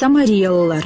Самариялылар.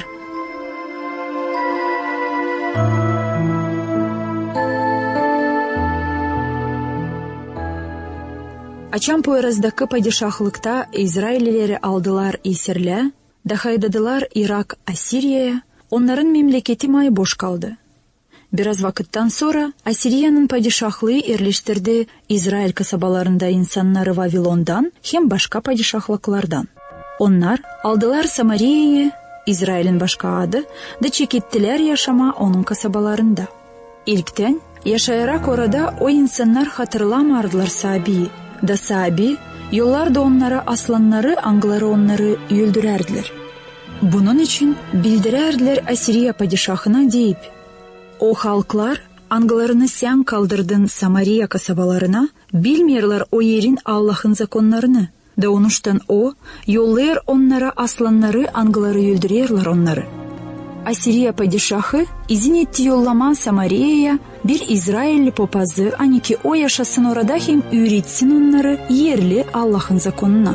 Ачам пояраздакы падишахлыкта Израильлери алдылар Исерле, дахайдадылар Ирак Ассирияя, onların memleketi may boş kaldı. Biraz vakitten sonra Asiriyanın padişahlığı yerleştirdi İsrail kasabalarında insanları Vavilon'dan hem başka padişahlıklardan. Onlar aldılar Samariya'yı, İsrail'in başka adı, da çekittiler yaşama onun kasabalarında. İlkten yaşayarak orada o insanlar hatırlamardılar Sabi'yi. Da Sabi, yollarda onlara aslanları, angları onları öldürerdiler. Bunun için bildirerdiler Asiriya padişahına deyip, o halklar anglarını sen kaldırdın Samariya kasabalarına, bilmiyorlar o yerin Allah'ın zakonlarını. Da onuştan o, yollar onlara aslanları, angları öldürüyorlar onları. Asiriya padişahı izin etti yollama Samariya'ya bir İsrailli popazı, ki o yaşasın orada hem öğretsin onları yerli Allah'ın zakonuna.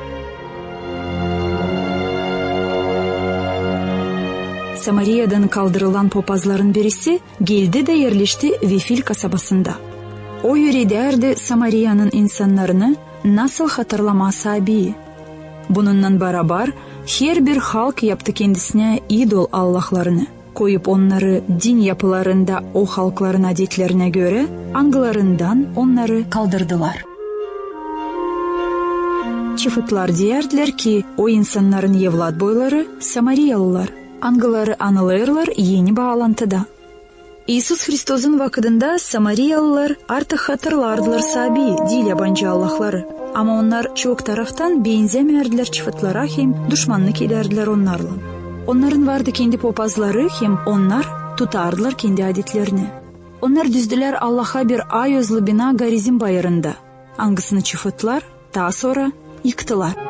Samariya'dan kaldırılan popazların birisi geldi de yerleşti Vifil kasabasında. O yürüderdi Samariya'nın insanlarını nasıl hatırlama Sabi'yi. Bununla beraber her bir halk yaptı kendisine idol Allah'larını, koyup onları din yapılarında o halkların adetlerine göre anglarından onları kaldırdılar. Çıfıtlar diyerdiler ki o insanların evlat boyları Samariyalılar, angları anılırlar yeni bağlantıda. İsus Hristos'un vakitinde Samariyalılar artık hatırlardılar Sabi, dil yabancı Allah'ları. Ama onlar çok taraftan benzemerdiler çıfıtlara hem düşmanlık ederdiler onlarla. Onların vardı kendi popazları hem onlar tutardılar kendi adetlerini. Onlar düzdüler Allah'a bir ayözlü bina Garizim bayırında. Angısını çıfıtlar daha sonra yıktılar.